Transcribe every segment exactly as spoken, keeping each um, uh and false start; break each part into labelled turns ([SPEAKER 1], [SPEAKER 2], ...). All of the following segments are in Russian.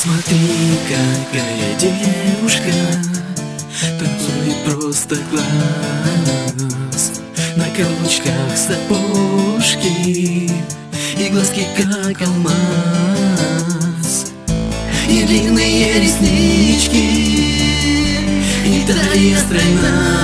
[SPEAKER 1] Смотри, какая девушка танцует просто класс. На каблучках сапожки и глазки как алмаз, и длинные реснички, и талия стройна,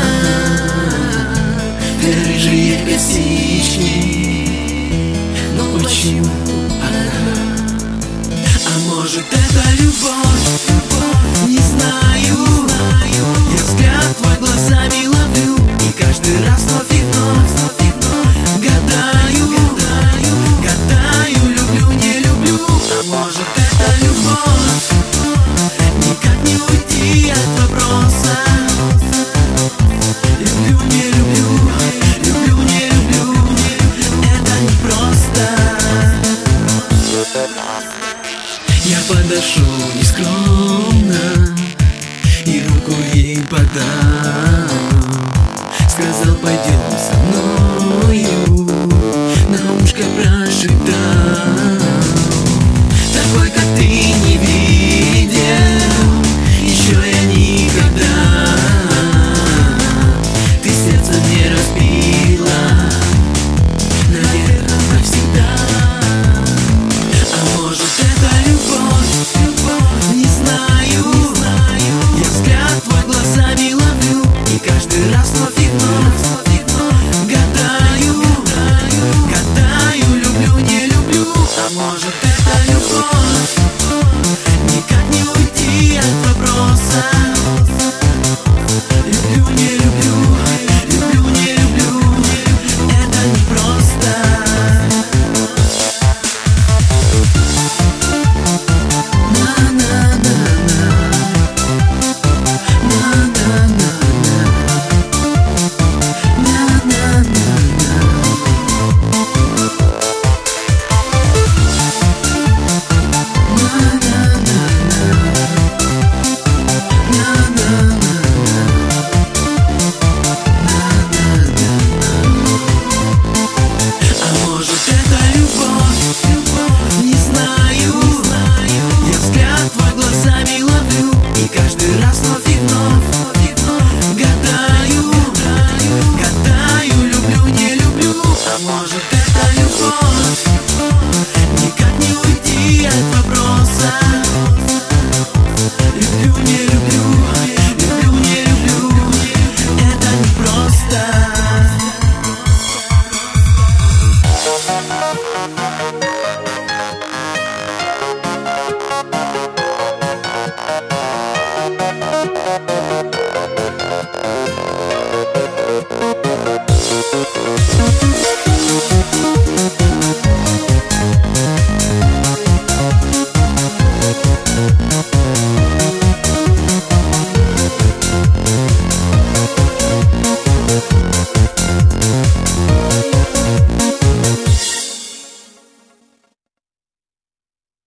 [SPEAKER 1] и рыжие косички. Но почему она? А может, это любовь? Не знаю. Я взгляд твой глазами ловлю, и каждый раз вновь и вновь гадаю, гадаю, люблю, не люблю. А может, это любовь? Никак не уйти от вопроса. Люблю, не люблю, люблю, не люблю. Это непросто. Я подошел нескромно и руку ей подал. Сказал, пойдем со мною, на ушко прошептал: такой, как ты, не видел еще я никогда. Ты сердце мне разбила, наверное, навсегда. А может, это любовь? Не знаю. Я взгляд твой глазами ловлю, и каждый раз вновь и вновь гадаю, гадаю, люблю, не люблю. А может, это любовь? Никак не уйти от вопроса. Люблю, не люблю, люблю, не люблю. Это непросто. Каждый раз вновь и вновь гадаю, гадаю, люблю, не люблю. А может,